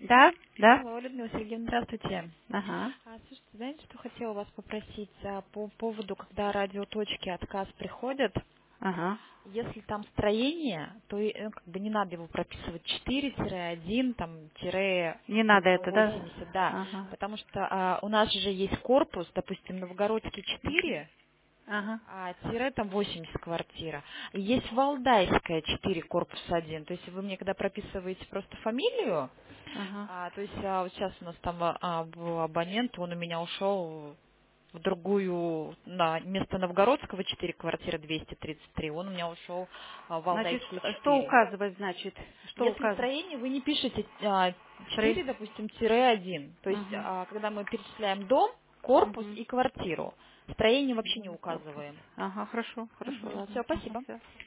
Да, да. Алло, Людмила Сергеевна, здравствуйте. Ага, Слушайте, знаете, что хотела вас попросить по поводу, когда радиоточки отказ приходят, ага. если там строение, то как бы не надо его прописывать 4-1, там, тире Не надо это, да? 80, да, Ага, потому что у нас же есть корпус, допустим, Новгородский 4, ага, тире там 80 квартира. И есть Валдайская 4, корпус 1. То есть вы мне когда прописываете просто фамилию, ага. то есть вот сейчас у нас там был абонент, он у меня ушел в другую, на место Новгородского 4, квартира 233, он у меня ушел в Значит, Валдайскую что 4. указывать, значит? Что Если указывать? строение, вы не пишете Три. 4, допустим, тире 1. То есть, Угу. когда мы перечисляем дом, корпус Угу. и квартиру, строение вообще не Корпус. указываем. Ага, хорошо, хорошо, ладно. Все, Ага, спасибо. всё.